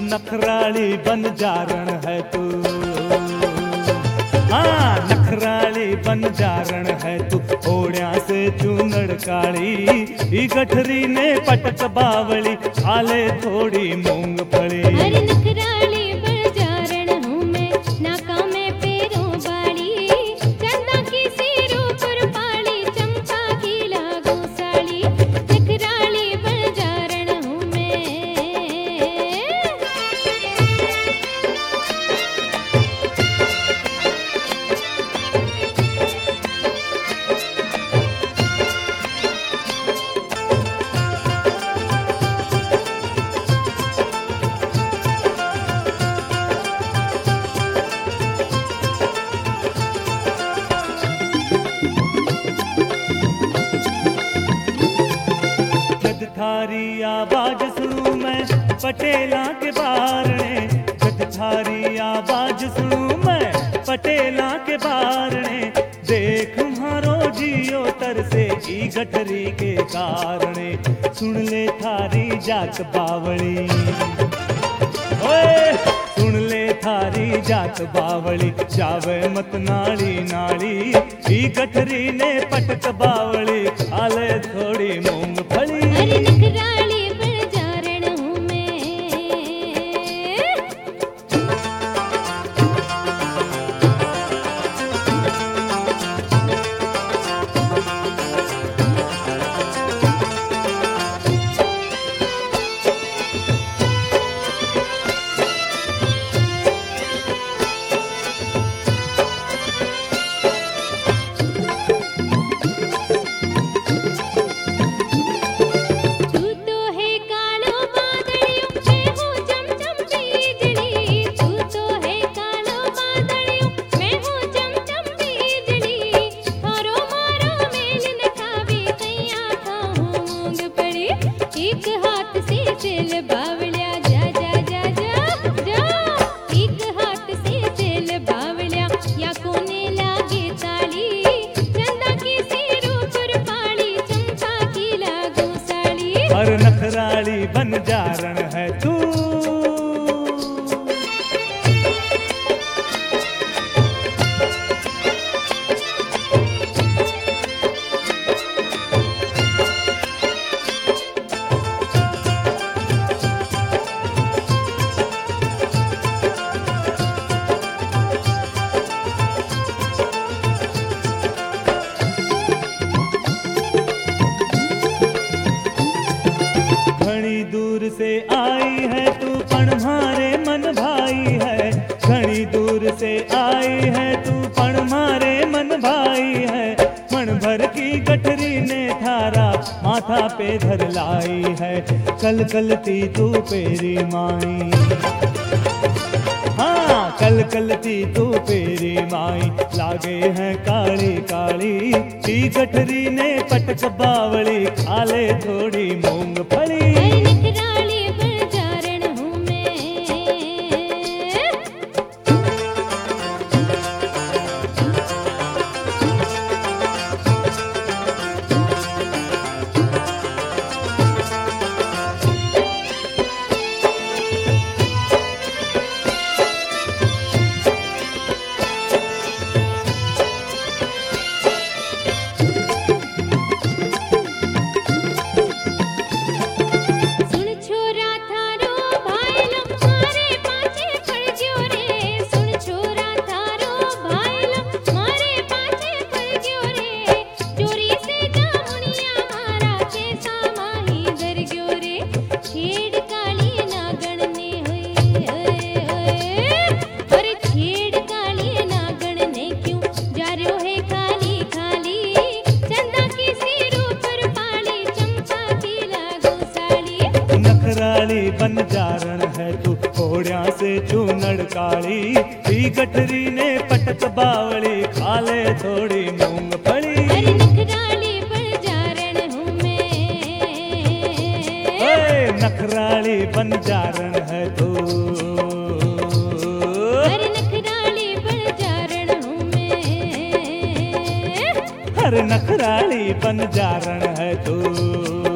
नखराली बंजारण है तू, हाँ नखराली बंजारण है तू। ओढ़िया से चूनड़ काली ई गठरी ने पटक बावली, खाले थोड़ी मूंगफली। अरे नखराली बंजारण हूँ मैं, नाका में पैरों वाली, चंदा की सिरों पर पाली, चंपा की लागू साड़ी। नखराली बंजारण हूँ मैं। थारी आवाज सुनूं मैं पटेला के बारणे, जद थारी आवाज सुनूं मैं पटेला के बारणे। देख मारो जियो तरसे ई गठरी के कारणे, सुन ले थारी जात बावली, ओए सुन ले थारी जात बावली। जावे मत नाली नाली ई गठरी ने पटक बावली, खाले थोड़ी मूंगफली। अरे नखराली बंजारण हूँ मैं। एक हाथ से तेल बावलिया, जा जा जा जा जा। एक हाथ से तेल बावलिया, या कोने लागे ताली, चंदा की सिरों पर पाली, चंपा की लागू साड़ी। और नखराली बंजारण है तू। घनी दूर से आई है तू पण मारे मन भाई है, घनी दूर से आई है तू पण मारे मन भाई है। मन भर की गठरी ने थारा माथा पे धर लाई है, कल कलती तू पेरी माई, हाँ कल कलती तू पेरी माई। लागे हैं काली काली ई गठरी ने पटक बावली, खाले थोड़ी मूंगफली। अरे नखराली बंजारण हूँ मैं। नखराली बंजारण है तू, घोड़िया से चूनड़ काली ई गठरी ने पटक बावली, खाले थोड़ी मूंगफली। अरे नखराली बंजारण हूँ मैं। ओए नखराली बंजारण है तू, अरे नखराली बंजारण हूँ मैं। अरे नखराली बंजारण है तू।